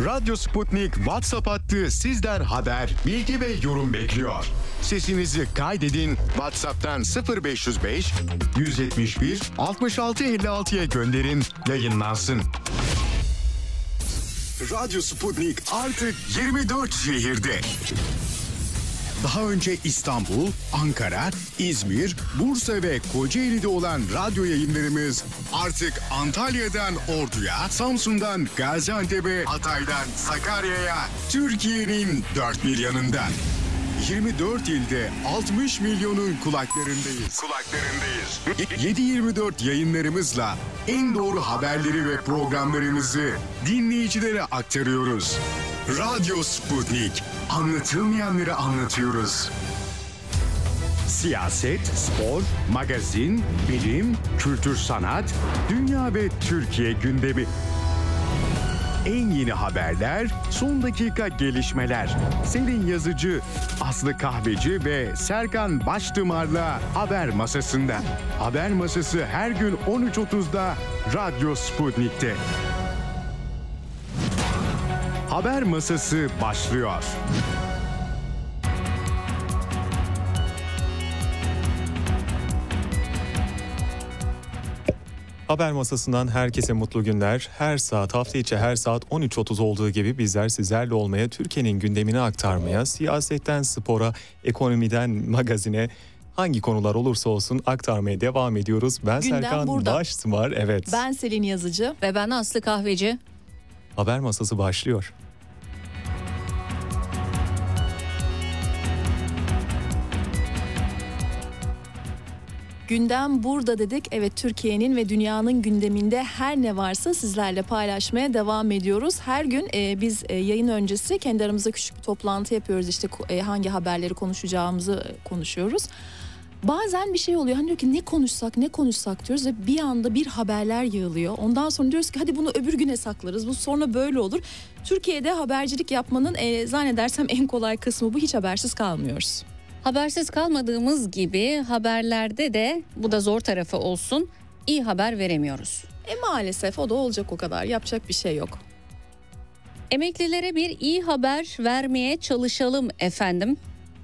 Radyo Sputnik WhatsApp hattı sizden haber, bilgi ve yorum bekliyor. Sesinizi kaydedin, WhatsApp'tan 0505 171 66 56'ya gönderin, yayınlansın. Radyo Sputnik artık 24 şehirde. Daha önce İstanbul, Ankara, İzmir, Bursa ve Kocaeli'de olan radyo yayınlarımız artık Antalya'dan Ordu'ya, Samsun'dan Gaziantep'e, Hatay'dan Sakarya'ya, Türkiye'nin dört bir yanında. 24 ilde 60 milyonun kulaklarındayız. 7/24 yayınlarımızla en doğru haberleri ve programlarımızı dinleyicilere aktarıyoruz. Radyo Sputnik. Anlatılmayanları anlatıyoruz. Siyaset, spor, magazin, bilim, kültür, sanat, dünya ve Türkiye gündemi. En yeni haberler, son dakika gelişmeler. Selin Yazıcı, Aslı Kahveci ve Serkan Baştımar'la Haber Masası'nda. Haber Masası her gün 13.30'da Radyo Sputnik'te. Haber Masası başlıyor. Haber Masası'ndan herkese mutlu günler. Her saat, hafta içi her saat 13.30 olduğu gibi bizler sizlerle olmaya, Türkiye'nin gündemini aktarmaya, siyasetten spora, ekonomiden magazine, hangi konular olursa olsun aktarmaya devam ediyoruz. Ben Gündem Serkan burada. Baştımar, evet. Ben Selin Yazıcı. Ve ben Aslı Kahveci. Haber Masası başlıyor. Gündem burada dedik. Evet, Türkiye'nin ve dünyanın gündeminde her ne varsa sizlerle paylaşmaya devam ediyoruz. Her gün biz yayın öncesi kendi aramızda küçük bir toplantı yapıyoruz. İşte hangi haberleri konuşacağımızı konuşuyoruz. Bazen bir şey oluyor. Hani diyor ki ne konuşsak diyoruz ve bir anda bir haberler yığılıyor. Ondan sonra diyoruz ki hadi bunu öbür güne saklarız. Bu sonra böyle olur. Türkiye'de habercilik yapmanın zannedersem en kolay kısmı bu. Hiç habersiz kalmıyoruz. Habersiz kalmadığımız gibi haberlerde de, bu da zor tarafı olsun, iyi haber veremiyoruz. Maalesef o da olacak o kadar. Yapacak bir şey yok. Emeklilere bir iyi haber vermeye çalışalım efendim.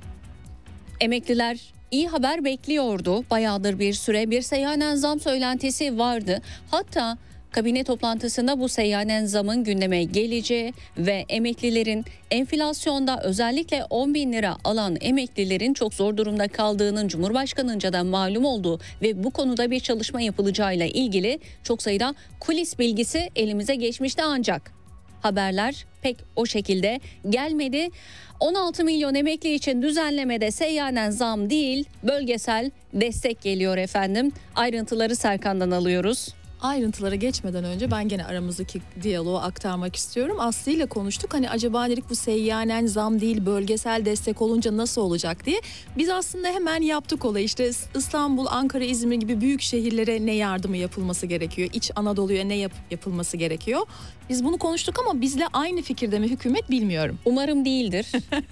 Emekliler iyi haber bekliyordu. Bayağıdır bir süre bir seyyanen zam söylentisi vardı. Hatta kabine toplantısında bu seyyanen zamın gündeme geleceği ve emeklilerin enflasyonda özellikle 10 bin lira alan emeklilerin çok zor durumda kaldığının Cumhurbaşkanı'nca da malum olduğu ve bu konuda bir çalışma yapılacağıyla ilgili çok sayıda kulis bilgisi elimize geçmişti, ancak haberler pek o şekilde gelmedi. 16 milyon emekli için düzenlemede seyyanen zam değil, bölgesel destek geliyor efendim. Ayrıntıları Serkan'dan alıyoruz. Ayrıntılara geçmeden önce ben gene aramızdaki diyaloğu aktarmak istiyorum. Aslı ile konuştuk. Hani acaba dedik bu seyyanen zam değil bölgesel destek olunca nasıl olacak diye. Biz aslında hemen yaptık olayı. İşte İstanbul, Ankara, İzmir gibi büyük şehirlere ne yardımı yapılması gerekiyor? İç Anadolu'ya ne yapılması gerekiyor? Biz bunu konuştuk ama bizle aynı fikirde mi hükümet bilmiyorum. Umarım değildir.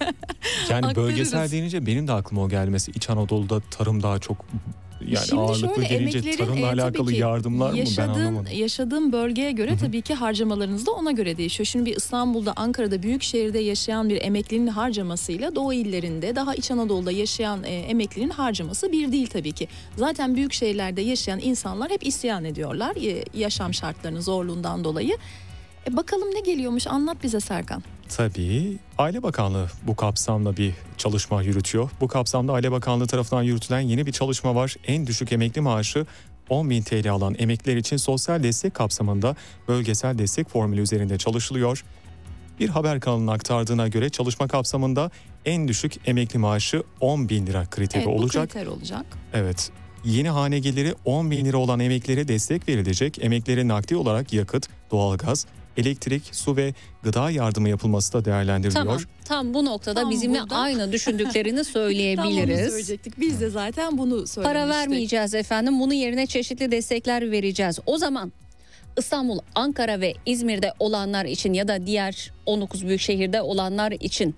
Yani Aktarırız. bölgesel deyince benim de aklıma o gelmesi. İç Anadolu'da tarım daha çok... Yani şimdi ağırlıklı şöyle, gelince emeklerin, tarımla alakalı yardımlar mı, ben anlamadım. Yaşadığın bölgeye göre tabii ki harcamalarınız da ona göre değişiyor. Şimdi bir İstanbul'da, Ankara'da, büyük şehirde yaşayan bir emeklinin harcamasıyla Doğu illerinde, daha İç Anadolu'da yaşayan emeklinin harcaması bir değil tabii ki. Zaten büyük şehirlerde yaşayan insanlar hep isyan ediyorlar yaşam şartlarının zorluğundan dolayı. Bakalım ne geliyormuş, anlat bize Serkan. Tabii Aile Bakanlığı bu kapsamda bir çalışma yürütüyor. Bu kapsamda Aile Bakanlığı tarafından yürütülen yeni bir çalışma var. En düşük emekli maaşı 10.000 TL alan emekliler için sosyal destek kapsamında bölgesel destek formülü üzerinde çalışılıyor. Bir haber kanalının aktardığına göre çalışma kapsamında en düşük emekli maaşı 10.000 lira kriteri olacak. Bu kriter olacak. Evet. Yeni hane geliri 10.000 lira olan emeklilere destek verilecek. Emeklilere nakdi olarak yakıt, doğalgaz, elektrik, su ve gıda yardımı yapılması da değerlendiriliyor. Tamam, tam bu noktada Tam bizimle burada. aynı düşündüklerini Tam onu söyleyebiliriz. söyleyecektik. Biz de zaten bunu söylemiştik. Para vermeyeceğiz efendim. Bunun yerine çeşitli destekler vereceğiz. O zaman İstanbul, Ankara ve İzmir'de olanlar için ya da diğer 19 büyük şehirde olanlar için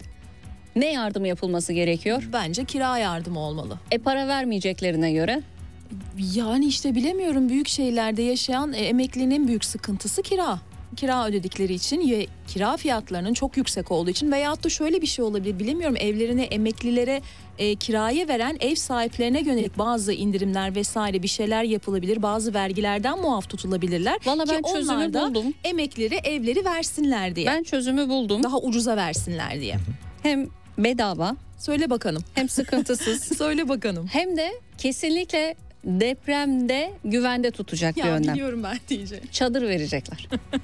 ne yardımı yapılması gerekiyor? Bence kira yardımı olmalı. Para vermeyeceklerine göre? Yani işte bilemiyorum, büyük şehirlerde yaşayan emeklinin en büyük sıkıntısı kira. kira ödedikleri için ve kira fiyatlarının çok yüksek olduğu için veyahut da şöyle bir şey olabilir, bilemiyorum, evlerine emeklilere kiraya veren ev sahiplerine yönelik bazı indirimler vesaire bir şeyler yapılabilir. Bazı vergilerden muaf tutulabilirler. Valla ben ki çözümü onlar da buldum. emeklileri evleri versinler diye. Ben çözümü buldum. Daha ucuza versinler diye. Hem bedava, Söyle bakalım. hem sıkıntısız, Söyle bakalım. hem de kesinlikle depremde güvende tutacak bir Ya önlem. biliyorum ben diyeceğim. Çadır verecekler.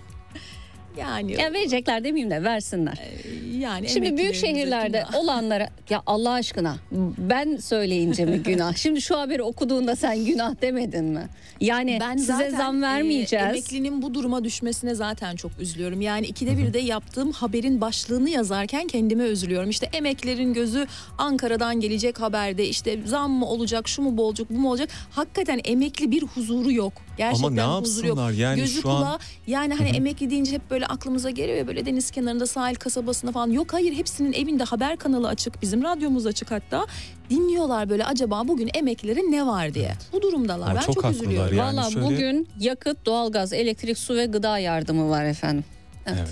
Yani Ya verecekler demeyeyim de versinler. yani Şimdi büyük emeklilerimize şehirlerde günah. olanlara, ya Allah aşkına ben söyleyince mi günah? Şimdi şu haberi okuduğunda sen günah demedin mi? Yani Ben size zaten, zam vermeyeceğiz. Emeklinin bu duruma düşmesine zaten çok üzülüyorum. Yani 2'de 1'de yaptığım haberin başlığını yazarken kendime üzülüyorum. İşte emeklilerin gözü Ankara'dan gelecek haberde, işte zam mı olacak, şu mu olacak, bu mu olacak? Hakikaten emekli bir huzuru yok. Gerçekten Ama ne huzuru yok. yapsınlar yani Gözü şu an... kulağı, yani hani emekli deyince hep böyle aklımıza geliyor ya, böyle deniz kenarında, sahil kasabasında falan. Yok hayır, hepsinin evinde haber kanalı açık, bizim radyomuz açık hatta. Dinliyorlar böyle, acaba bugün emeklilere ne var diye. Bu durumdalar. Ama Ben çok çok haklılar üzülüyorum. yani. Valla şöyle- bugün yakıt, doğalgaz, elektrik, su ve gıda yardımı var efendim. Evet.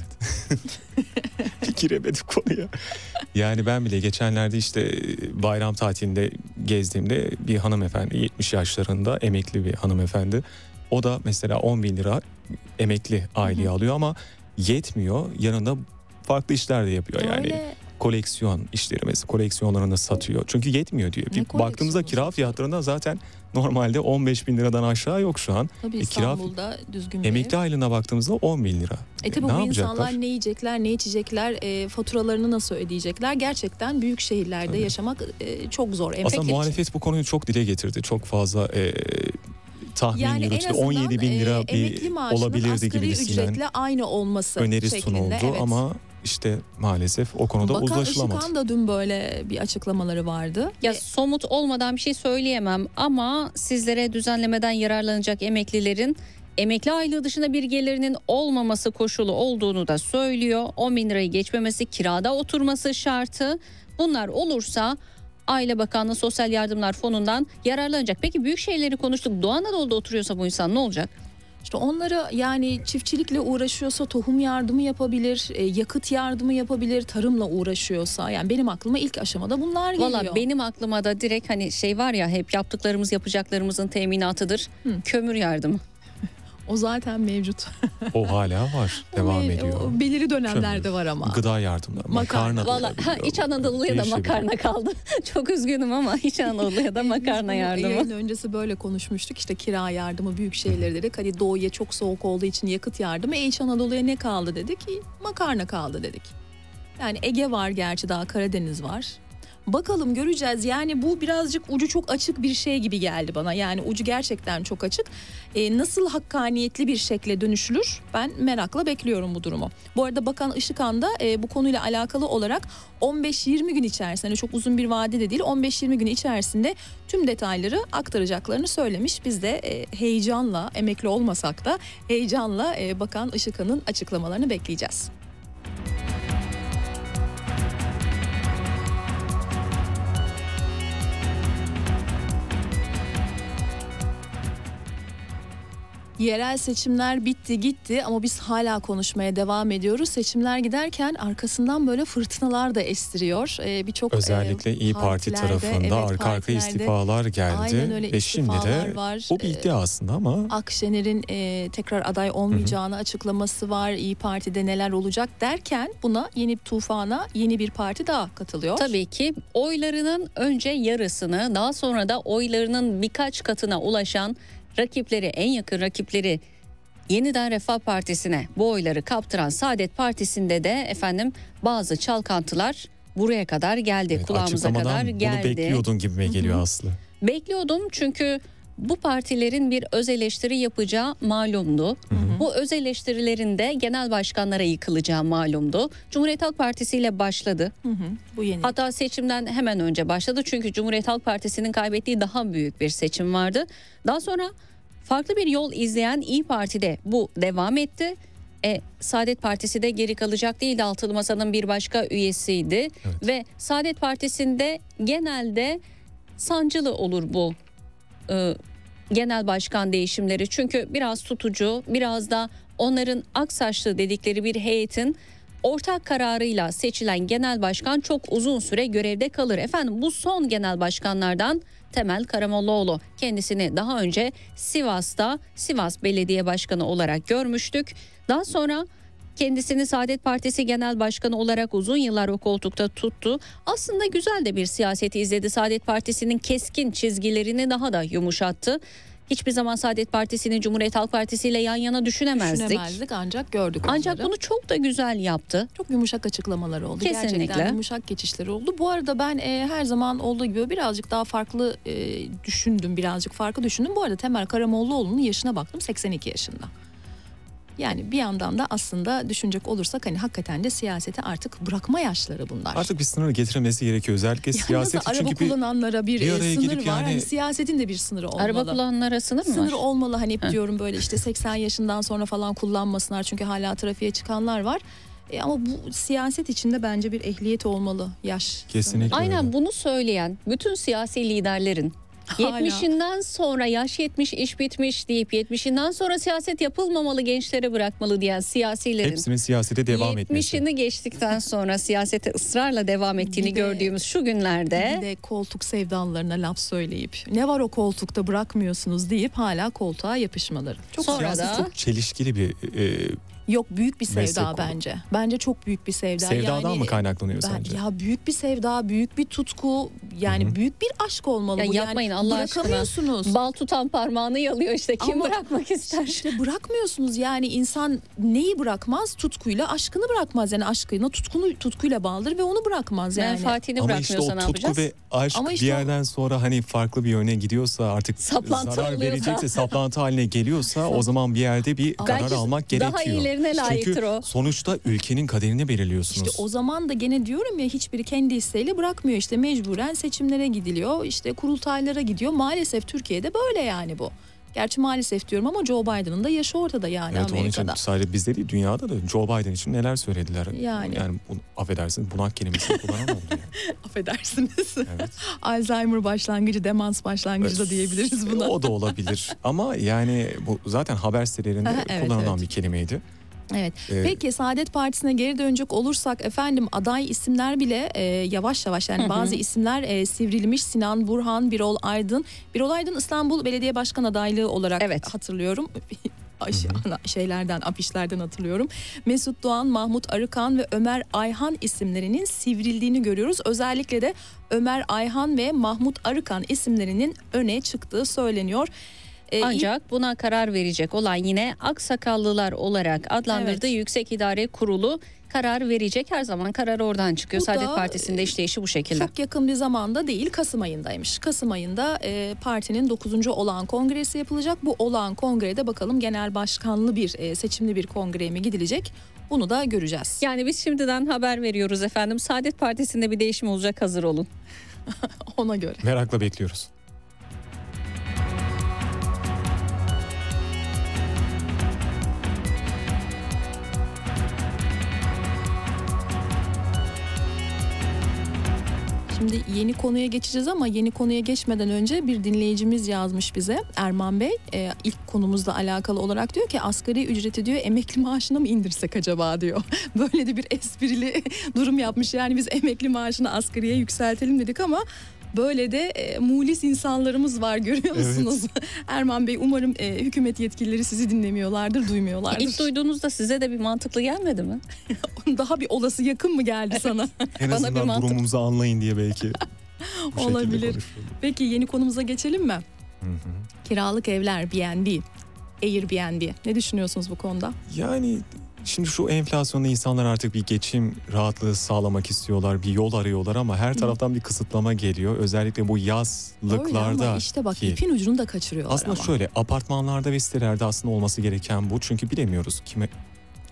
Giremedik konuya. Yani ben bile geçenlerde işte bayram tatilinde gezdiğimde bir hanımefendi, 70 yaşlarında emekli bir hanımefendi. O da mesela 10 bin lira emekli aylığı alıyor ama yetmiyor. Yanında farklı işler de yapıyor yani. Öyle. Koleksiyon işleri mesela, koleksiyonlarını satıyor. Çünkü yetmiyor diyor. Ne Bir baktığımızda koleksiyonu kira fiyatlarında zaten normalde 15 bin liradan aşağı yok şu an. Tabii kira- İstanbul'da düzgün bir Emekli aylığına baktığımızda 10 bin lira. tabii ne bu yapacaklar? insanlar ne yiyecekler, ne içecekler, faturalarını nasıl ödeyecekler? Gerçekten büyük şehirlerde Tabii. yaşamak çok zor. Aslında Emekli için. muhalefet bu konuyu çok dile getirdi. Çok fazla tahmin Yani en yürüttü. azından 17 bin lira emekli bir maaşının olabilirdi gibi asgari düşünülen ücretle aynı olması öneri şeklinde. sunuldu Evet. ama işte maalesef o konuda Bakan uzlaşılamadı. Işıkhan da dün böyle bir açıklamaları vardı. Ya somut olmadan bir şey söyleyemem ama sizlere düzenlemeden yararlanacak emeklilerin emekli aylığı dışında bir gelirinin olmaması koşulu olduğunu da söylüyor. 10 bin lirayı geçmemesi, kirada oturması şartı. Bunlar olursa Aile Bakanlığı Sosyal Yardımlar Fonu'ndan yararlanacak. Peki büyük şehirleri konuştuk. Doğu Anadolu'da oturuyorsa bu insan ne olacak? İşte onları, yani çiftçilikle uğraşıyorsa tohum yardımı yapabilir, yakıt yardımı yapabilir, tarımla uğraşıyorsa. Yani benim aklıma ilk aşamada bunlar geliyor. Valla benim aklıma da direkt hani şey var ya, hep yaptıklarımız yapacaklarımızın teminatıdır. Kömür yardımı. O zaten mevcut. O hala var. Devam ediyor. O belirli dönemlerde Kömür, var ama. Gıda yardımları, Makarna. makarna. da Valla olabiliyor. İç Anadolu'ya da Değişebiliyor. makarna kaldı. Çok üzgünüm ama İç Anadolu'ya da Biz makarna bunu yardımı. yayın öncesi böyle konuşmuştuk. İşte kira yardımı büyük şehirleri dedik. Hadi doğuya çok soğuk olduğu için yakıt yardımı. İç Anadolu'ya ne kaldı dedik? Makarna kaldı dedik. Yani Ege var, gerçi daha Karadeniz var. Bakalım, göreceğiz. Yani bu birazcık ucu çok açık bir şey gibi geldi bana. Yani ucu gerçekten çok açık. Nasıl hakkaniyetli bir şekle dönüşülür? Ben merakla bekliyorum bu durumu. Bu arada Bakan Işıkhan da bu konuyla alakalı olarak 15-20 gün içerisinde, yani çok uzun bir vade de değil, 15-20 gün içerisinde tüm detayları aktaracaklarını söylemiş. Biz de heyecanla, emekli olmasak da heyecanla Bakan Işıkhan'ın açıklamalarını bekleyeceğiz. Yerel seçimler bitti gitti ama biz hala konuşmaya devam ediyoruz. Seçimler giderken arkasından böyle fırtınalar da estiriyor. Birçok Özellikle İyi Parti partilerde, tarafında evet, arka partilerde istifalar geldi. aynen öyle Ve şimdi de istifalar var. bu bitti aslında ama Akşener'in tekrar aday olmayacağını açıklaması var. İyi Parti'de neler olacak derken buna, yeni tufana yeni bir parti daha katılıyor. Tabii ki oylarının önce yarısını, daha sonra da oylarının birkaç katına ulaşan rakipleri, en yakın rakipleri Yeniden Refah Partisi'ne bu oyları kaptıran Saadet Partisi'nde de efendim bazı çalkantılar buraya kadar geldi. evet, Kulağımıza kadar açıklamadan geldi. bunu bekliyordun gibime geliyor Aslı. Bekliyordum çünkü bu partilerin bir öz eleştiri yapacağı malumdu. Bu öz eleştirilerinde genel başkanlara yıkılacağı malumdu. Cumhuriyet Halk Partisi ile başladı. Bu yeni. Hatta seçimden hemen önce başladı çünkü Cumhuriyet Halk Partisi'nin kaybettiği daha büyük bir seçim vardı. Daha sonra farklı bir yol izleyen İyi Parti'de bu devam etti. Saadet Partisi de geri kalacak değildi. Altılı Masa'nın bir başka üyesiydi. Evet. Ve Saadet Partisi'nde genelde sancılı olur bu genel başkan değişimleri. Çünkü biraz tutucu, biraz da onların Aksaçlı dedikleri bir heyetin ortak kararıyla seçilen genel başkan çok uzun süre görevde kalır. Efendim bu son genel başkanlardan Temel Karamollaoğlu. Kendisini daha önce Sivas'ta Sivas Belediye Başkanı olarak görmüştük. Daha sonra kendisini Saadet Partisi Genel Başkanı olarak uzun yıllar o koltukta tuttu. Aslında güzel de bir siyaseti izledi. Saadet Partisi'nin keskin çizgilerini daha da yumuşattı. Hiçbir zaman Saadet Partisi'ni Cumhuriyet Halk Partisi ile yan yana düşünemezdik. Ancak gördük Ancak onları. bunu çok da güzel yaptı. Çok yumuşak açıklamaları oldu. Kesinlikle. Gerçekten yumuşak geçişleri oldu. Bu arada ben her zaman olduğu gibi birazcık daha farklı düşündüm. Birazcık farklı düşündüm. Bu arada Temel Karamollaoğlu'nun yaşına baktım, 82 yaşında. Yani bir yandan da aslında düşünecek olursak hani hakikaten de siyaseti artık bırakma yaşları bunlar. Artık bir sınır getirmesi gerekiyor. Özellikle siyaseti araba çünkü kullananlara bir araya sınır gelip var. yani- Hani siyasetin de bir sınırı olmalı. Araba kullananlara sınır mı var? Sınır olmalı hani hep diyorum böyle işte 80 yaşından sonra falan kullanmasınlar çünkü hala trafiğe çıkanlar var. Ama bu siyaset içinde bence bir ehliyet olmalı, yaş. Kesinlikle. Aynen öyle. bunu söyleyen bütün siyasi liderlerin Hala. 70'inden sonra yaş yetmiş iş bitmiş deyip 70'inden sonra siyaset yapılmamalı, gençlere bırakmalı diyen siyasilerin Hepsinin siyasete devam etmesi. 70'ini geçtikten sonra siyasete ısrarla devam ettiğini Bir de- gördüğümüz şu Bir günlerde de koltuk sevdalarına laf söyleyip ne var o koltukta bırakmıyorsunuz deyip hala koltuğa yapışmaları. Çok Sonra Siyaset da- çok çelişkili bir Yok, büyük bir Meslek sevda kolu. bence. Bence çok büyük bir sevda. sevdadan Yani mı kaynaklanıyor sence? Ya büyük bir sevda, büyük bir tutku, yani büyük bir aşk olmalı ya bu. yapmayın yani Allah aşkına. bırakamıyorsunuz. Bal tutan parmağını yalıyor işte. Kim Ama- bırakmak ister? İşte bırakmıyorsunuz yani insan neyi bırakmaz? Tutkuyla aşkını bırakmaz. Yani aşkıyla tutkuyla bağlıdır ve onu bırakmaz yani. Menfaatini Ama işte bırakmıyorsa o ne tutku yapacağız? ve aşk Ama bir işte yerden sonra hani farklı bir yöne gidiyorsa artık Saplantı zarar oluyorsa. verecekse, saplantı haline geliyorsa o zaman bir yerde bir karar Belki almak daha gerekiyor. iyilerine layıktır Çünkü o. sonuçta ülkenin kaderini belirliyorsunuz. İşte o zaman da gene diyorum ya hiçbiri kendi isteğiyle bırakmıyor. İşte mecburen seçimlere gidiliyor. İşte kurultaylara gidiyor. Maalesef Türkiye'de böyle yani bu. Gerçi maalesef diyorum ama Joe Biden'ın da yaşı ortada yani Evet, onun için Amerika'da. sadece bizde değil dünyada da Joe Biden için neler söylediler. Yani. Affedersiniz bunak kelimesini kullanan oldu yani. Affedersiniz. Evet. Alzheimer başlangıcı, demans başlangıcı da diyebiliriz buna. O da olabilir ama yani bu zaten haber sitelerinde Evet, kullanılan evet. bir kelimeydi. Evet. Ee, Peki Saadet Partisi'ne geri dönecek olursak efendim aday isimler bile yavaş yavaş yani bazı isimler sivrilmiş. Sinan Burhan, Birol Aydın. Birol Aydın İstanbul Belediye Başkan adaylığı olarak Evet. hatırlıyorum. Şeylerden, afişlerden hatırlıyorum. Mesut Doğan, Mahmut Arıkan ve Ömer Ayhan isimlerinin sivrildiğini görüyoruz. Özellikle de Ömer Ayhan ve Mahmut Arıkan isimlerinin öne çıktığı söyleniyor. Ancak buna karar verecek olan yine aksakallılar olarak adlandırdığı Evet. Yüksek İdare Kurulu karar verecek. Her zaman karar oradan çıkıyor. Bu da, Saadet Partisi'nde işleyişi bu şekilde. Çok yakın bir zamanda değil, Kasım ayındaymış. Kasım ayında partinin 9. olağan kongresi yapılacak. Bu olağan kongrede bakalım genel başkanlı bir seçimli bir kongreye mi gidilecek? Bunu da göreceğiz. Yani biz şimdiden haber veriyoruz efendim. Saadet Partisi'nde bir değişim olacak, hazır olun. Ona göre. Merakla bekliyoruz. Şimdi yeni konuya geçeceğiz ama yeni konuya geçmeden önce bir dinleyicimiz yazmış bize. Erman Bey ilk konumuzla alakalı olarak diyor ki asgari ücreti diyor emekli maaşına mı indirsek acaba diyor. Böyle de bir esprili durum yapmış. Yani biz emekli maaşını asgariye yükseltelim dedik ama böyle de mulis insanlarımız var, görüyor musunuz? Erman Bey umarım hükümet yetkilileri sizi dinlemiyorlardır, duymuyorlardır. İlk duyduğunuzda size de bir mantıklı gelmedi mi? Daha bir olası yakın mı geldi sana? En Bana bir azından mantık- durumumuzu anlayın diye belki. bu şekilde Olabilir. konuşuyorum. Peki yeni konumuza geçelim mi? Hı hı. Kiralık evler, B&B, Airbnb. Ne düşünüyorsunuz bu konuda? Yani şimdi şu enflasyonda insanlar artık bir geçim rahatlığı sağlamak istiyorlar, bir yol arıyorlar ama her taraftan bir kısıtlama geliyor. Özellikle bu Öyle yazlıklarda. ama işte bak ki. ipin ucunu da kaçırıyorlar Aslında ama. şöyle apartmanlarda ve sitelerde aslında olması gereken bu. Çünkü bilemiyoruz kime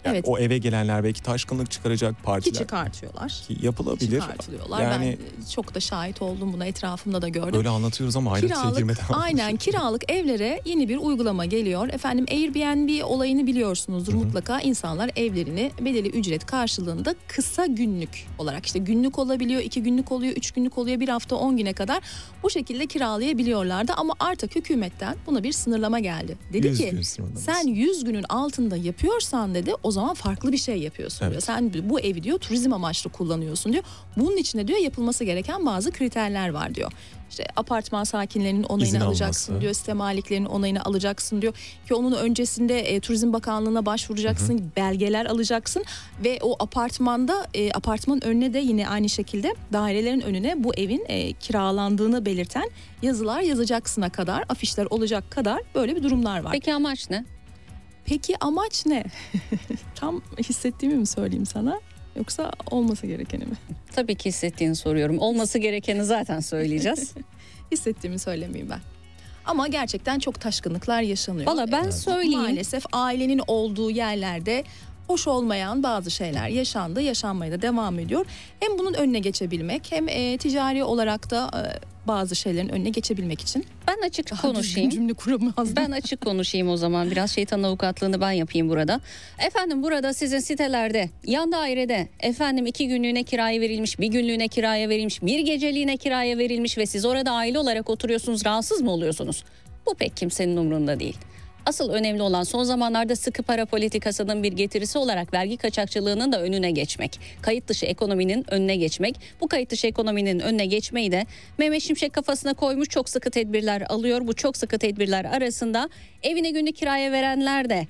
Yani Evet. o eve gelenler belki taşkınlık çıkaracak Ki partiler çıkartıyorlar. ki yapılabilir. Çıkartılıyorlar. Yani Ben çok da şahit oldum buna, etrafımda da gördüm. böyle anlatıyoruz ama ayrıntıya girmeden. Aynen, kiralık evlere yeni bir uygulama geliyor. Efendim Airbnb olayını biliyorsunuzdur mutlaka. İnsanlar evlerini belirli ücret karşılığında kısa günlük olarak, işte günlük olabiliyor, 2 günlük oluyor, 3 günlük oluyor, 1 hafta 10 güne kadar bu şekilde kiralayabiliyorlardı. Ama artık hükümetten buna bir sınırlama geldi. Dedi 100 ki gün sınırlaması. sen 100 günün altında yapıyorsan dedi, o zaman farklı bir şey yapıyorsun diyor. Evet. Sen bu evi diyor turizm amaçlı kullanıyorsun diyor. Bunun içinde diyor yapılması gereken bazı kriterler var diyor. İşte apartman sakinlerinin onayını İzin alacaksın alması. diyor. Site maliklerinin onayını alacaksın diyor. Ki onun öncesinde Turizm Bakanlığı'na başvuracaksın. Belgeler alacaksın. Ve o apartmanda apartmanın önüne de yine aynı şekilde dairelerin önüne bu evin kiralandığını belirten yazılar yazacaksına kadar, afişler olacak kadar böyle bir durumlar var. Peki amaç ne? Peki amaç ne? Tam hissettiğimi mi söyleyeyim sana? Yoksa olması gerekeni mi? Tabii ki hissettiğini soruyorum. Olması gerekeni zaten söyleyeceğiz. Hissettiğimi söylemeyeyim ben. Ama gerçekten çok taşkınlıklar yaşanıyor. Valla ben söyleyeyim. Maalesef ailenin olduğu yerlerde hoş olmayan bazı şeyler yaşandı, yaşanmaya da devam ediyor. Hem bunun önüne geçebilmek, hem ticari olarak da bazı şeylerin önüne geçebilmek için. Ben açık Daha konuşayım. düzgün cümle kuramazdım. Ben açık konuşayım o zaman. Biraz şeytan avukatlığını ben yapayım burada. Efendim burada sizin sitelerde, yan dairede efendim 2 günlüğüne kiraya verilmiş, 1 günlüğüne kiraya verilmiş, 1 geceliğine kiraya verilmiş ve siz orada aile olarak oturuyorsunuz, rahatsız mı oluyorsunuz? Bu pek kimsenin umurunda değil. Asıl önemli olan son zamanlarda sıkı para politikasının bir getirisi olarak vergi kaçakçılığının da önüne geçmek. Kayıt dışı ekonominin önüne geçmek. Bu kayıt dışı ekonominin önüne geçmeyi de Mehmet Şimşek kafasına koymuş, çok sıkı tedbirler alıyor. Bu çok sıkı tedbirler arasında evine günlük kiraya verenler de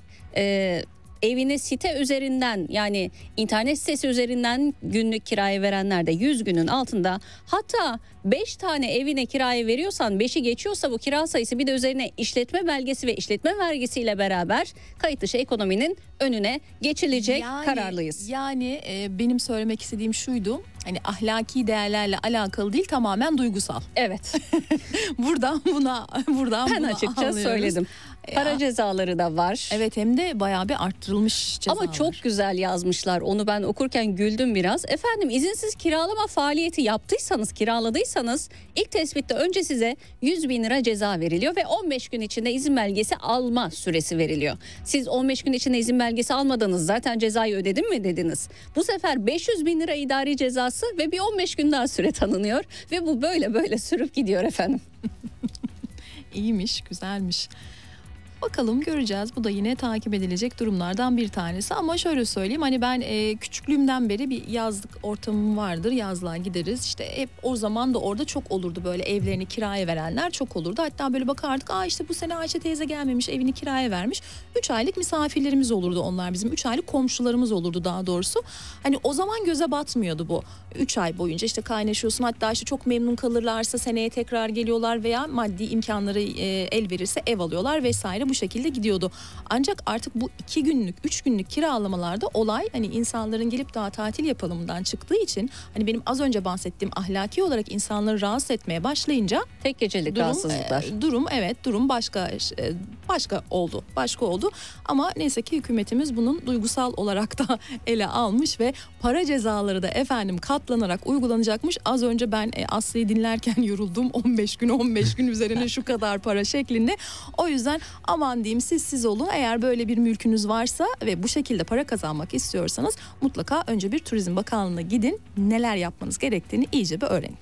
evini site üzerinden, yani internet sitesi üzerinden günlük kiraya verenler de 100 günün altında, hatta 5 tane evine kiraya veriyorsan 5'i geçiyorsa bu kira sayısı, bir de üzerine işletme belgesi ve işletme vergisiyle beraber kayıt dışı ekonominin önüne geçilecek kararlıyız. Yani benim söylemek istediğim şuydu. Hani ahlaki değerlerle alakalı değil, tamamen duygusal. Evet. buradan Ben bunu açıkça anlıyoruz. söyledim. Para cezaları da var. Evet, hem de bayağı bir arttırılmış cezalar. Ama çok güzel yazmışlar. Onu ben okurken güldüm biraz. Efendim izinsiz kiralama faaliyeti yaptıysanız, kiraladıysanız ilk tespitte önce size 100 bin lira ceza veriliyor ve 15 gün içinde izin belgesi alma süresi veriliyor. Siz 15 gün içinde izin belgesi almadınız, zaten cezayı ödedim mi dediniz. Bu sefer 500 bin lira idari cezası ve bir 15 gün daha süre tanınıyor ve bu böyle sürüp gidiyor efendim. İyiymiş, güzelmiş. Bakalım, göreceğiz. Bu da yine takip edilecek durumlardan bir tanesi. Ama şöyle söyleyeyim, hani ben küçüklüğümden beri bir yazlık ortamım vardır. Yazlığa gideriz. İşte hep o zaman da orada çok olurdu, böyle evlerini kiraya verenler çok olurdu. Hatta böyle bakardık, işte bu sene Ayşe teyze gelmemiş, evini kiraya vermiş. 3 aylık misafirlerimiz olurdu onlar bizim. 3 aylık komşularımız olurdu daha doğrusu. Hani o zaman göze batmıyordu bu. 3 ay boyunca işte kaynaşıyorsun. Hatta işte çok memnun kalırlarsa seneye tekrar geliyorlar veya maddi imkanları el verirse ev alıyorlar vesaire, bu şekilde gidiyordu. Ancak artık bu 2 günlük 3 günlük kiralamalarda olay hani insanların gelip daha tatil yapalımdan çıktığı için, hani benim az önce bahsettiğim ahlaki olarak insanları rahatsız etmeye başlayınca Tek gecelik rahatsızlıklar. durum başka oldu. Ama neyse ki hükümetimiz bunun duygusal olarak da ele almış ve para cezaları da efendim katlanarak uygulanacakmış. Az önce ben Aslı'yı dinlerken yoruldum. 15 gün üzerine şu kadar para şeklinde. O yüzden aman diyeyim, siz olun. Eğer böyle bir mülkünüz varsa ve bu şekilde para kazanmak istiyorsanız mutlaka önce bir Turizm Bakanlığı'na gidin. Neler yapmanız gerektiğini iyice bir öğrenin.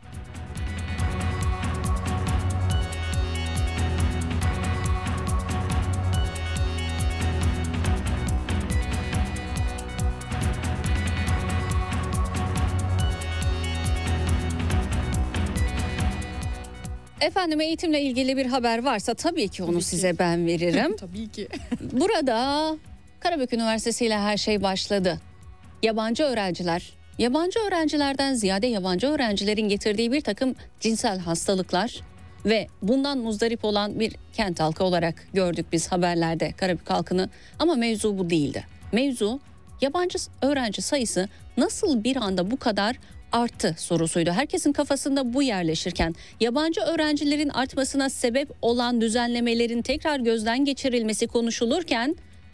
Efendim eğitimle ilgili bir haber varsa tabii ki onu size ben veririm. Tabii ki. Burada Karabük Üniversitesi ile her şey başladı. Yabancı öğrencilerden ziyade yabancı öğrencilerin getirdiği bir takım cinsel hastalıklar ve bundan muzdarip olan bir kent halkı olarak gördük biz haberlerde Karabük halkını. Ama mevzu bu değildi. Mevzu yabancı öğrenci sayısı nasıl bir anda bu kadar arttı sorusuydu. Herkesin kafasında bu yerleşirken yabancı öğrencilerin artmasına sebep olan düzenlemelerin tekrar gözden geçirilmesi konuşulurken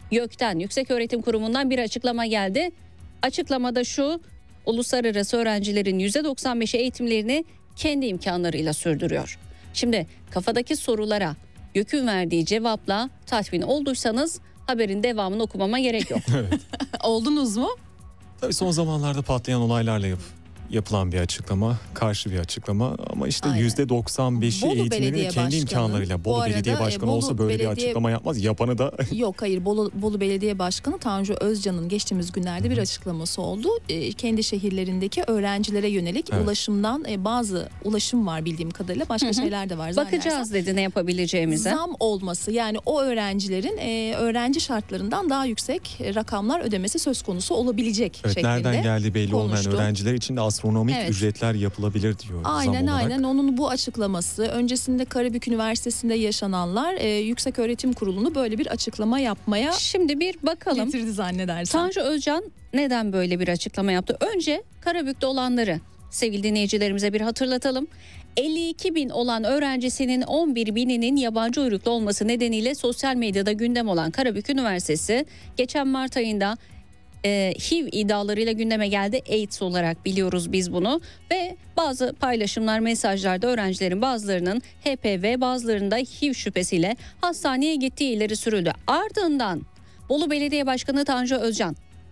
YÖK'ten, Yükseköğretim Kurumu'ndan bir açıklama geldi. Açıklamada şu: uluslararası öğrencilerin %95'i eğitimlerini kendi imkanlarıyla sürdürüyor. Şimdi kafadaki sorulara YÖK'ün verdiği cevapla tatmin olduysanız haberin devamını okumama gerek yok. Evet. Oldunuz mu? Tabii son zamanlarda patlayan olaylarla yapılan bir açıklama, karşı bir açıklama ama işte Aynen. %95'i Bolu eğitimlerini Belediye kendi Başkanı, imkanlarıyla. bu Bolu arada, Belediye Başkanı Bolu olsa böyle bir Belediye- açıklama yapmaz. Yapanı da Yok, hayır, Bolu Belediye Başkanı Tanju Özcan'ın geçtiğimiz günlerde bir açıklaması oldu. Kendi şehirlerindeki öğrencilere yönelik Evet. ulaşımdan bazı ulaşım var bildiğim kadarıyla, başka şeyler de var. Bakacağız dedi ne yapabileceğimize. Zam olması, yani o öğrencilerin öğrenci şartlarından daha yüksek rakamlar ödemesi söz konusu olabilecek evet, şeklinde nereden geldiği belli olmayan konuştu. öğrenciler için de astronomik Evet. ücretler yapılabilir diyor Aynen zam olarak. aynen, onun bu açıklaması öncesinde Karabük Üniversitesi'nde yaşananlar Yükseköğretim Kurulu'nu böyle bir açıklama yapmaya Şimdi bir bakalım. getirdi zannedersem. Tanju Özcan neden böyle bir açıklama yaptı? Önce Karabük'te olanları sevgili dinleyicilerimize bir hatırlatalım. 52 bin olan öğrencisinin 11 bininin yabancı uyruklu olması nedeniyle sosyal medyada gündem olan Karabük Üniversitesi geçen Mart ayında HIV iddialarıyla gündeme geldi. AIDS olarak biliyoruz biz bunu ve bazı paylaşımlar, mesajlarda öğrencilerin bazılarının HPV, bazılarında HIV şüphesiyle hastaneye gittiği ileri sürüldü. Ardından Bolu Belediye Başkanı Tanju Özcan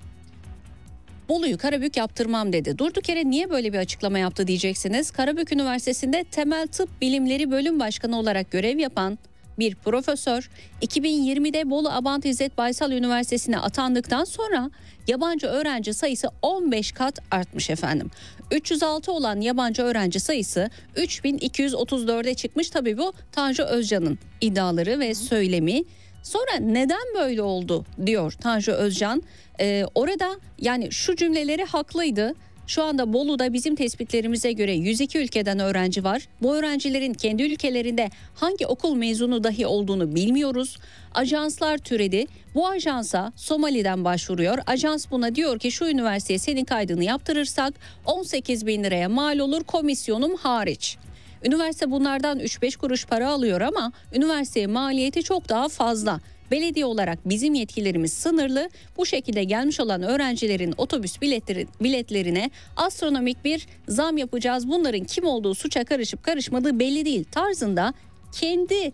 Bolu'yu Karabük yaptırmam dedi. Durduk yere niye böyle bir açıklama yaptı diyeceksiniz. Karabük Üniversitesi'nde Temel Tıp Bilimleri Bölüm Başkanı olarak görev yapan bir profesör 2020'de Bolu Abant İzzet Baysal Üniversitesi'ne atandıktan sonra yabancı öğrenci sayısı 15 kat artmış efendim. 306 olan yabancı öğrenci sayısı 3234'e çıkmış. Tabii bu Tanju Özcan'ın iddiaları ve söylemi. Sonra neden böyle oldu diyor Tanju Özcan. Orada yani şu cümleleri haklıydı. Şu anda Bolu'da bizim tespitlerimize göre 102 ülkeden öğrenci var. Bu öğrencilerin kendi ülkelerinde hangi okul mezunu dahi olduğunu bilmiyoruz. Ajanslar türedi. Bu ajansa Somali'den başvuruyor. Ajans buna diyor ki şu üniversiteye senin kaydını yaptırırsak 18 bin liraya mal olur, komisyonum hariç. Üniversite bunlardan 3-5 kuruş para alıyor ama üniversiteye maliyeti çok daha fazla. Belediye olarak bizim yetkilerimiz sınırlı. Bu şekilde gelmiş olan öğrencilerin otobüs biletlerine astronomik bir zam yapacağız. Bunların kim olduğu, suça karışıp karışmadığı belli değil tarzında kendi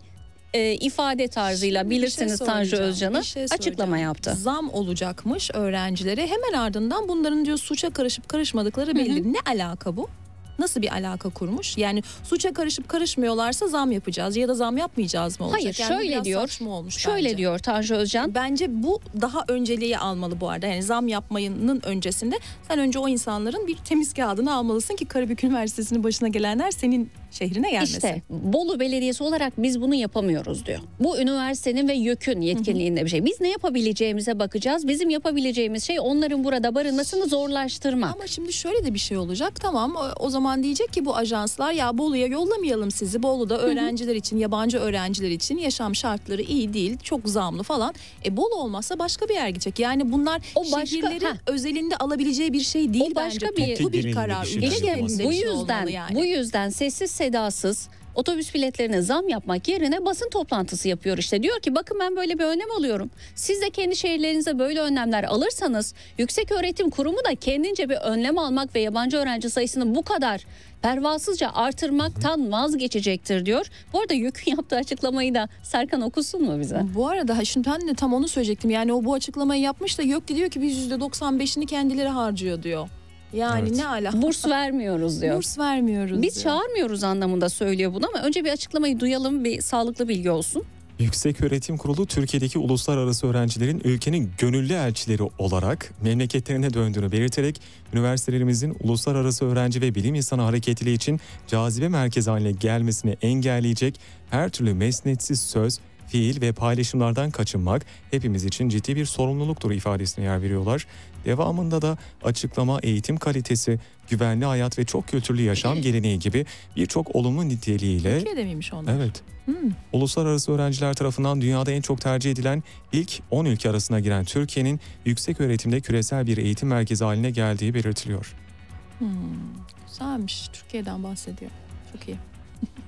ifade tarzıyla Şimdi bir bilirsiniz şey Tanju soracağım, Özcan'ı bir şey açıklama soracağım. yaptı. Zam olacakmış öğrencilere, hemen ardından bunların diyor suça karışıp karışmadıkları belli. Ne alaka bu? Nasıl bir alaka kurmuş? Yani suça karışıp karışmıyorlarsa zam yapacağız ya da zam yapmayacağız mı olacak? Hayır, Yani bu şöyle biraz diyor. saçma olmuş Şöyle bence. diyor Tanju Özcan. Bence bu daha önceliği almalı bu arada. Yani zam yapmayının öncesinde sen önce o insanların bir temiz kağıdını almalısın ki Karabük Üniversitesi'nin başına gelenler senin şehrine gelmesin. İşte Bolu Belediyesi olarak biz bunu yapamıyoruz diyor. Bu üniversitenin ve YÖK'ün yetkinliğinde bir şey. Biz ne yapabileceğimize bakacağız. Bizim yapabileceğimiz şey onların burada barınmasını zorlaştırmak. Ama şimdi şöyle de bir şey olacak. Tamam, o zaman diyecek ki bu ajanslar ya Bolu'ya yollamayalım sizi. Bolu'da öğrenciler için, yabancı öğrenciler için yaşam şartları iyi değil, çok zamlı falan. Bolu olmazsa başka bir yer gidecek. Yani bunlar O başka- şehirlerin Heh. özelinde alabileceği bir şey değil O başka bence. bir- Toplu bir Genelinde karar. bir şey ülke İşte genelinde bu bir şey yüzden olmalı yani. bu yüzden sessiz sedasız otobüs biletlerine zam yapmak yerine basın toplantısı yapıyor işte. Diyor ki bakın ben böyle bir önlem alıyorum. Siz de kendi şehirlerinize böyle önlemler alırsanız Yükseköğretim Kurumu da kendince bir önlem almak ve yabancı öğrenci sayısını bu kadar pervasızca artırmaktan vazgeçecektir diyor. Bu arada YÖK'ün yaptığı açıklamayı da Serkan okusun mu bize? Bu arada şimdi ben de tam onu söyleyecektim. Yani o bu açıklamayı yapmış da YÖK diyor ki biz %95'ini kendileri harcıyor diyor. Yani Evet. ne ala. Burs vermiyoruz diyor. Burs vermiyoruz Biz diyor. çağırmıyoruz anlamında söylüyor bunu ama önce bir açıklamayı duyalım, bir sağlıklı bilgi olsun. Yükseköğretim Kurulu Türkiye'deki uluslararası öğrencilerin ülkenin gönüllü elçileri olarak memleketlerine döndüğünü belirterek üniversitelerimizin uluslararası öğrenci ve bilim insanı hareketleri için cazibe merkezi haline gelmesini engelleyecek her türlü mesnetsiz söz, fiil ve paylaşımlardan kaçınmak hepimiz için ciddi bir sorumluluktur ifadesine yer veriyorlar. Devamında da açıklama eğitim kalitesi, güvenli hayat ve çok kültürlü yaşam geleneği gibi birçok olumlu niteliğiyle Türkiye'de miymiş onlar? evet. Uluslararası öğrenciler tarafından dünyada en çok tercih edilen ilk 10 ülke arasına giren Türkiye'nin yüksek öğretimde küresel bir eğitim merkezi haline geldiği belirtiliyor. Güzelmiş. Türkiye'den bahsediyor. Çok iyi.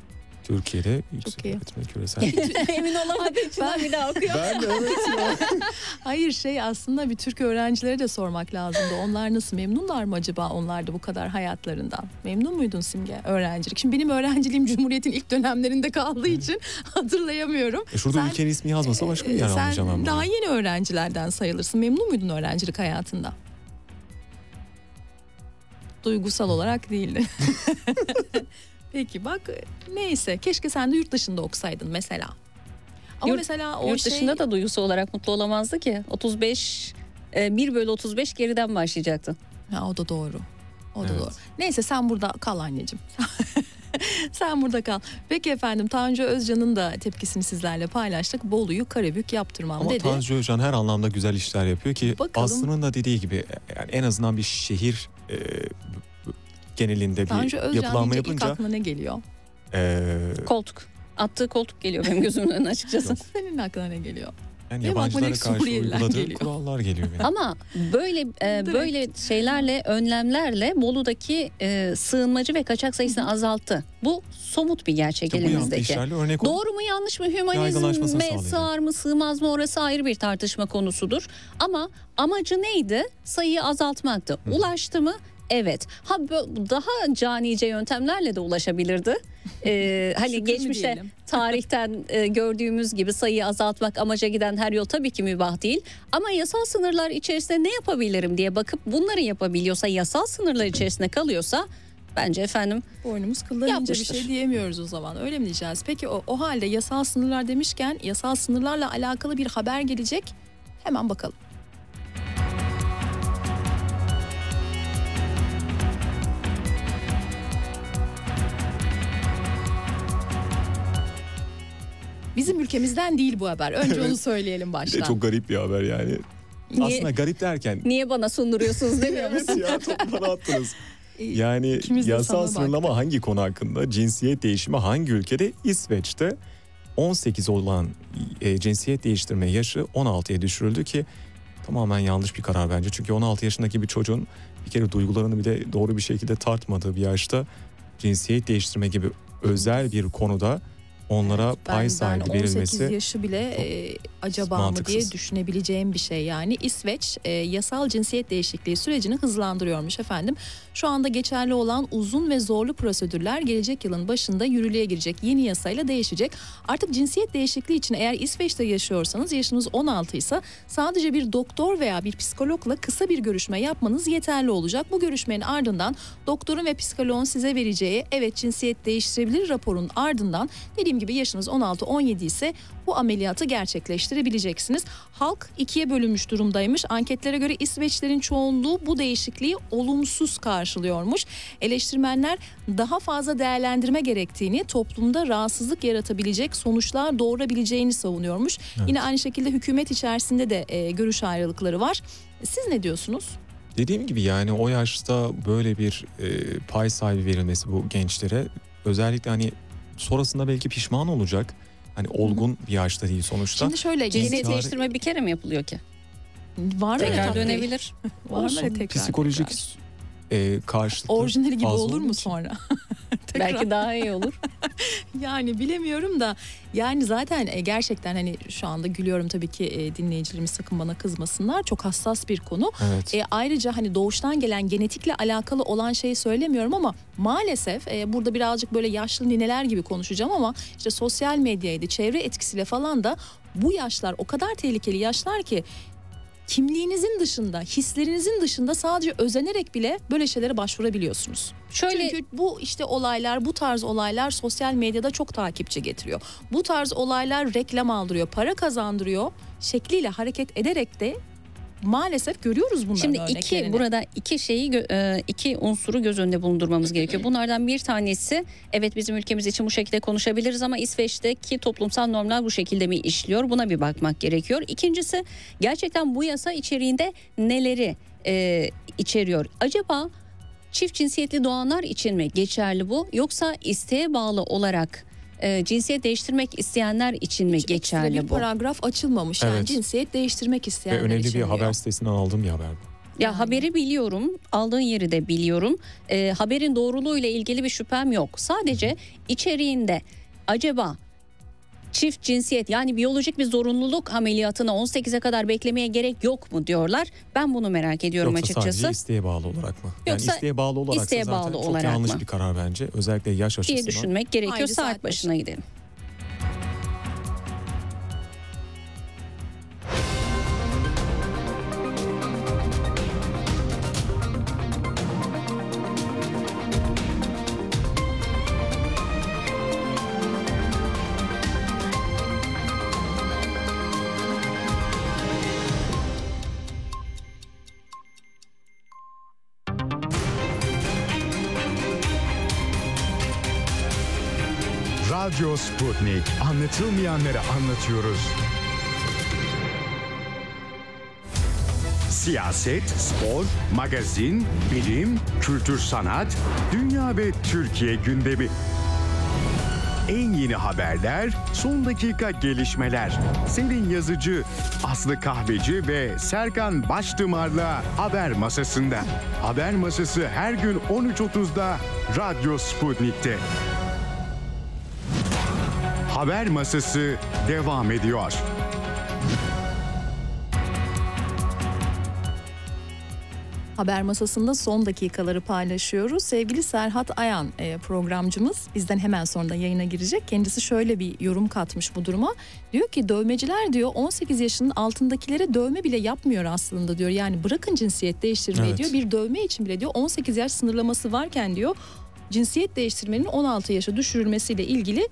Türkiye'de Çok iyi. yüksek öğretim ve küresel. Emin olamadığım için ben bir daha okuyorum. Ben de evet ya. Hayır aslında bir Türk öğrencilere de sormak lazımdı. Onlar nasıl, memnunlar mı acaba onlar da bu kadar hayatlarından? Memnun muydun Simge öğrencilik? Şimdi benim öğrenciliğim Cumhuriyet'in ilk dönemlerinde kaldığı için hatırlayamıyorum. Şurada ülkenin ismi yazmasa başka bir yer almayacağım ben Sen bunu. daha yeni öğrencilerden sayılırsın. Memnun muydun öğrencilik hayatında? Duygusal olarak değildi. Peki bak neyse keşke sen de yurt dışında okusaydın mesela. Ama mesela o Yurt dışında da duygusu olarak mutlu olamazdı ki. 1/35 geriden başlayacaktı. Ha, o da doğru. O da Evet. doğru. Neyse sen burada kal anneciğim. Sen burada kal. Peki efendim Tanju Özcan'ın da tepkisini sizlerle paylaştık. Bolu'yu Karabük yaptırmam Ama dedi. Tanju Özcan her anlamda güzel işler yapıyor ki Bakalım. Aslı'nın da dediği gibi yani en azından bir şehir genelinde Tanju bir Özcan yapılanma deyince ilk yapınca aklına ne geliyor? Koltuk. Attığı koltuk geliyor benim gözümün önüne açıkçası. Yok. Senin aklına ne geliyor? yani Benim aklıma yabancılara ilk karşı Suriyeliler uyguladığı geliyor. kurallar geliyor benim. Ama böyle şeylerle, önlemlerle Bolu'daki sığınmacı ve kaçak sayısını azalttı. Bu somut bir gerçek İşte bu yaptığı elimizdeki. işlerle örnek ol. Doğru mu yanlış mı, Yaygınlaşmasını hümanizme sağlayacak. sığar mı sığmaz mı orası ayrı bir tartışma konusudur. Ama amacı neydi? Sayıyı azaltmaktı. Ulaştı mı? Evet. Daha canice yöntemlerle de ulaşabilirdi. Hani Şükür mü geçmişte diyelim? tarihten gördüğümüz gibi sayıyı azaltmak amaca giden her yol tabii ki mübah değil. Ama yasal sınırlar içerisinde ne yapabilirim diye bakıp bunları yapabiliyorsa, yasal sınırlar içerisinde kalıyorsa bence efendim Boynumuz kıldan ince bir Yapmıştır. şey diyemiyoruz o zaman. Öyle mi diyeceğiz? Peki o halde yasal sınırlar demişken yasal sınırlarla alakalı bir haber gelecek. Hemen bakalım. Bizim ülkemizden değil bu haber. Önce onu söyleyelim Bir de baştan. çok garip bir haber yani. Niye? Aslında garip derken niye bana sunduruyorsunuz demiyor musun? evet ya topu bana attınız. Yani İkimiz de yasal sana sınırlama hangi konu hakkında? Cinsiyet değişimi hangi ülkede? İsveç'te 18 olan cinsiyet değiştirme yaşı 16'ya düşürüldü ki tamamen yanlış bir karar bence. Çünkü 16 yaşındaki bir çocuğun bir kere duygularını bir de doğru bir şekilde tartmadığı bir yaşta cinsiyet değiştirme gibi özel bir konuda onlara pay sahibi 18 verilmesi yaşı bile acaba mı mantıksız. diye düşünebileceğim bir şey yani. İsveç yasal cinsiyet değişikliği sürecini hızlandırıyormuş efendim. Şu anda geçerli olan uzun ve zorlu prosedürler gelecek yılın başında yürürlüğe girecek yeni yasayla değişecek. Artık cinsiyet değişikliği için eğer İsveç'te yaşıyorsanız yaşınız 16 ise sadece bir doktor veya bir psikologla kısa bir görüşme yapmanız yeterli olacak. Bu görüşmenin ardından doktorun ve psikoloğun size vereceği evet cinsiyet değiştirebilir raporun ardından dediğim gibi yaşınız 16-17 ise bu ameliyatı gerçekleştirebileceksiniz. Halk ikiye bölünmüş durumdaymış. Anketlere göre İsveçlerin çoğunluğu bu değişikliği olumsuz karşılıyormuş. Eleştirmenler daha fazla değerlendirme gerektiğini, toplumda rahatsızlık yaratabilecek sonuçlar doğurabileceğini savunuyormuş. Evet. Yine aynı şekilde hükümet içerisinde de görüş ayrılıkları var. Siz ne diyorsunuz? Dediğim gibi yani o yaşta böyle bir pay sahibi verilmesi bu gençlere özellikle hani sonrasında belki pişman olacak. Hani olgun bir yaşta değil sonuçta. Şimdi şöyle Cinsiyet İntihar- değiştirme bir kere mi yapılıyor ki? var mı Tekrar tabii? dönebilir. Var mı Olsun, tekrar? psikolojik karşılıklı Orijinali gibi fazla olur mu olduğu için. sonra? Tekrar. Belki daha iyi olur. Yani bilemiyorum da yani zaten gerçekten hani şu anda gülüyorum tabii ki dinleyicilerimiz sakın bana kızmasınlar. Çok hassas bir konu. Evet. Ayrıca hani doğuştan gelen genetikle alakalı olan şeyi söylemiyorum ama maalesef burada birazcık böyle yaşlı nineler gibi konuşacağım ama işte sosyal medyaydı, çevre etkisiyle falan da bu yaşlar o kadar tehlikeli yaşlar ki kimliğinizin dışında, hislerinizin dışında sadece özenerek bile böyle şeylere başvurabiliyorsunuz. Şöyle Çünkü bu işte olaylar, bu tarz olaylar sosyal medyada çok takipçi getiriyor. Bu tarz olaylar reklam aldırıyor, para kazandırıyor şekliyle hareket ederek de maalesef görüyoruz bunların Şimdi örneklerini. burada iki unsuru göz önünde bulundurmamız gerekiyor. Bunlardan bir tanesi evet bizim ülkemiz için bu şekilde konuşabiliriz ama İsveç'teki toplumsal normlar bu şekilde mi işliyor? Buna bir bakmak gerekiyor. İkincisi gerçekten bu yasa içeriğinde neleri içeriyor? Acaba çift cinsiyetli doğanlar için mi geçerli bu yoksa isteğe bağlı olarak cinsiyet değiştirmek isteyenler için mi Hiç ekstra geçerli bir bu? paragraf açılmamış yani Evet. cinsiyet değiştirmek Ve isteyenler önemli için bir diyor. haber sitesinden aldığım bir haber bu. Ya haberi biliyorum, aldığın yeri de biliyorum. Haberin doğruluğuyla ilgili bir şüphem yok. Sadece içeriğinde acaba çift cinsiyet yani biyolojik bir zorunluluk ameliyatını 18'e kadar beklemeye gerek yok mu diyorlar. Ben bunu merak ediyorum Yoksa açıkçası. sadece isteğe bağlı olarak mı? Yani Yoksa isteğe bağlı olarak isteğe zaten bağlı çok olarak yanlış mı? bir karar bence. Özellikle yaş açısından. diye düşünmek gerekiyor. Haydi Saat saat başına gidelim. Radyo Sputnik. Anlatılmayanları anlatıyoruz. Siyaset, spor, magazin, bilim, kültür sanat, dünya ve Türkiye gündemi. En yeni haberler, son dakika gelişmeler. Selin Yazıcı, Aslı Kahveci ve Serkan Baştımar'la Haber Masası'nda. Haber Masası her gün 13.30'da Radyo Sputnik'te. Haber Masası devam ediyor. Haber Masası'nda son dakikaları paylaşıyoruz. Sevgili Serhat Ayan programcımız bizden hemen sonra da yayına girecek. Kendisi şöyle bir yorum katmış bu duruma. Diyor ki dövmeciler diyor 18 yaşının altındakilere dövme bile yapmıyor aslında diyor. Yani bırakın cinsiyet değiştirmeyi Evet. diyor. Bir dövme için bile diyor 18 yaş sınırlaması varken diyor cinsiyet değiştirmenin 16 yaşa düşürülmesiyle ilgili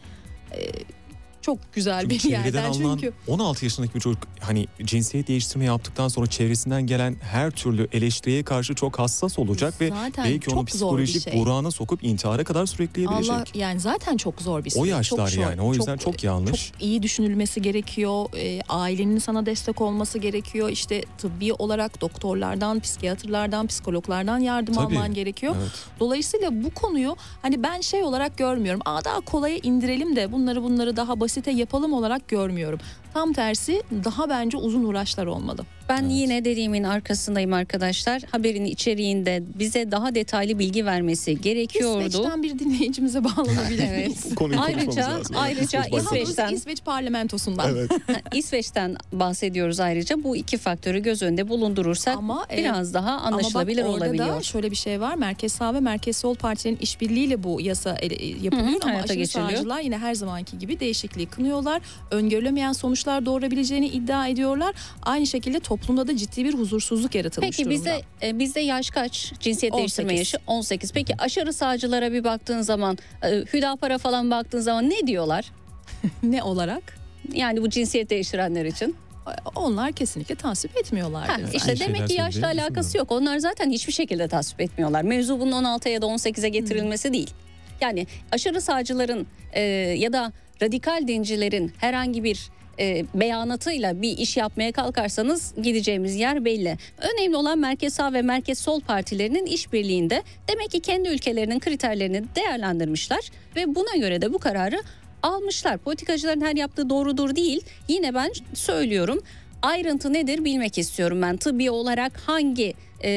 çok güzel Çünkü bir çevreden yerden alınan çünkü 16 yaşındaki bir çocuk hani cinsiyet değiştirme yaptıktan sonra çevresinden gelen her türlü eleştiriye karşı çok hassas olacak ve zaten belki onu çok zor bir psikolojik şey. buhrana sokup intihara kadar sürükleyebilecek. Allah yani zaten çok zor bir süreç. O yaşlar çok yani o yüzden çok yanlış. Çok iyi düşünülmesi gerekiyor. Ailenin sana destek olması gerekiyor. İşte tıbbi olarak doktorlardan, psikiyatrlardan, psikologlardan yardım Tabii, alman gerekiyor. evet. Dolayısıyla bu konuyu hani ben şey olarak görmüyorum. Daha kolaya indirelim de bunları daha basite yapalım olarak görmüyorum. Tam tersi daha bence uzun uğraşlar olmalı. Ben yine dediğimin arkasındayım arkadaşlar. Haberin içeriğinde bize daha detaylı bilgi vermesi gerekiyordu. İsveç'ten bir dinleyicimize bağlanabilir Evet. miyiz? Bu konuyu konuşmamız lazım. Ayrıca İsveç başkanı. İsveç'ten İsveç parlamentosundan. Evet. İsveç'ten bahsediyoruz ayrıca. Bu iki faktörü göz önünde bulundurursak Ama, biraz daha anlaşılabilir ama bak orada olabiliyor. da şöyle bir şey var. Merkez sağ ve merkez sol partilerin işbirliğiyle bu yasa yapılıyor ama hayata aşırı geçiriliyor. sağcılar yine her zamanki gibi değişikliği kınıyorlar. Öngörülemeyen sonuçlar doğurabileceğini iddia ediyorlar. Aynı şekilde toplumda da ciddi bir huzursuzluk yaratılmış Peki durumda. bizde yaş kaç? Cinsiyet 18. değiştirme yaşı 18. Peki aşırı sağcılara bir baktığın zaman, Hüdapar'a falan baktığın zaman ne diyorlar? Ne olarak? Yani bu cinsiyet değiştirenler için. Onlar kesinlikle tasvip etmiyorlar. Ha, diyor. işte aynı demek ki şeyler yaşla söyleyeceğini alakası yok. Onlar zaten hiçbir şekilde tasvip etmiyorlar. Mevzu bunun 16 ya da 18'e getirilmesi değil. Yani aşırı sağcıların ya da radikal dincilerin herhangi bir beyanatıyla bir iş yapmaya kalkarsanız gideceğimiz yer belli. Önemli olan merkez sağ ve merkez sol partilerinin işbirliğinde demek ki kendi ülkelerinin kriterlerini değerlendirmişler ve buna göre de bu kararı almışlar. Politikacıların her yaptığı doğrudur değil. Yine ben söylüyorum. Ayrıntı nedir bilmek istiyorum ben. Tıbbi olarak hangi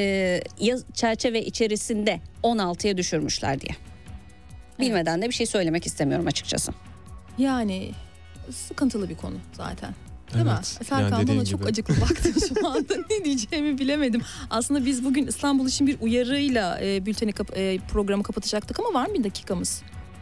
çerçeve içerisinde 16'ya düşürmüşler diye. Bilmeden de bir şey söylemek istemiyorum açıkçası. Yani sıkıntılı bir konu zaten. Değil Evet, mi? Serkan yani dediğin bana çok gibi. acıklı baktı şu anda. Ne diyeceğimi bilemedim. Aslında biz bugün İstanbul için bir uyarıyla programı kapatacaktık ama var mı bir dakikamız?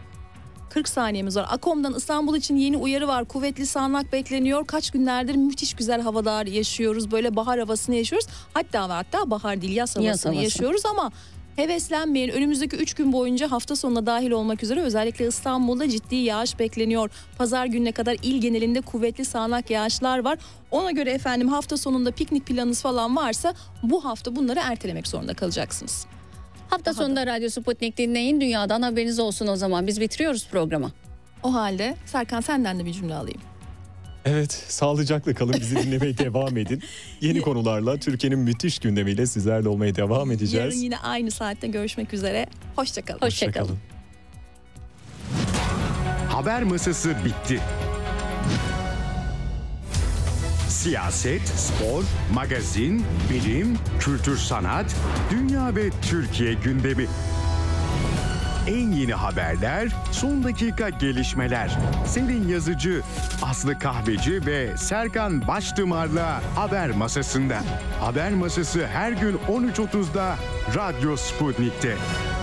40 saniyemiz var. Akom'dan İstanbul için yeni uyarı var. Kuvvetli sağanak bekleniyor. Kaç günlerdir müthiş güzel havalar yaşıyoruz. Böyle bahar havasını yaşıyoruz. Hatta bahar değil yaz havasını yaşıyoruz ama heveslenmeyin. Önümüzdeki 3 gün boyunca hafta sonuna dahil olmak üzere özellikle İstanbul'da ciddi yağış bekleniyor. Pazar gününe kadar il genelinde kuvvetli sağanak yağışlar var. Ona göre efendim hafta sonunda piknik planınız falan varsa bu hafta bunları ertelemek zorunda kalacaksınız. Hafta sonunda Radyo Sputnik dinleyin. Dünyadan haberiniz olsun o zaman. Biz bitiriyoruz programı. O halde Serkan senden de bir cümle alayım. Evet, sağlıcakla kalın, bizi dinlemeye devam edin. Yeni konularla, Türkiye'nin müthiş gündemiyle sizlerle olmaya devam edeceğiz. Yarın yine aynı saatte görüşmek üzere. Hoşçakalın. Hoşça kalın. Haber Masası bitti. Siyaset, spor, magazin, bilim, kültür sanat, dünya ve Türkiye gündemi. En yeni haberler, son dakika gelişmeler. Selin Yazıcı, Aslı Kahveci ve Serkan Baştımar'la Haber Masası'nda. Haber Masası her gün 13.30'da Radyo Sputnik'te.